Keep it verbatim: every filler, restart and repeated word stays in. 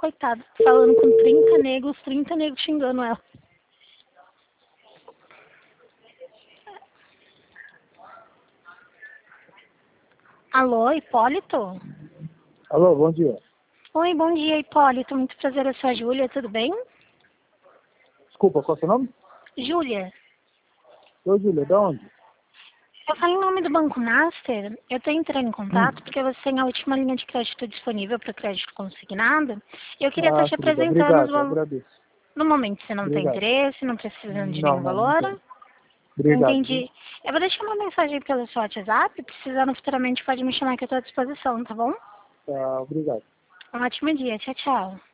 coitada, falando com trinta negros, trinta negros xingando ela. Alô, Hipólito? Alô, bom dia. Oi, bom dia, Hipólito. Muito prazer, eu sou a Júlia, tudo bem? Desculpa, qual é o seu nome? Júlia. Oi, Júlia, de onde? Eu falo em nome do Banco Master. Eu estou entrando em Hum. contato porque você tem a última linha de crédito disponível para crédito consignado. E eu queria estar Ah, te querida, apresentando os obrigado, valores. agradeço. No momento você não tem Obrigado. interesse, não precisando de Não, nenhum não, não valor. tem. Obrigado, viu? Entendi. Eu vou deixar uma mensagem pelo seu WhatsApp. Precisando futuramente pode me chamar que eu estou à disposição, tá bom? Tá, obrigado. Um ótimo dia. Tchau, tchau.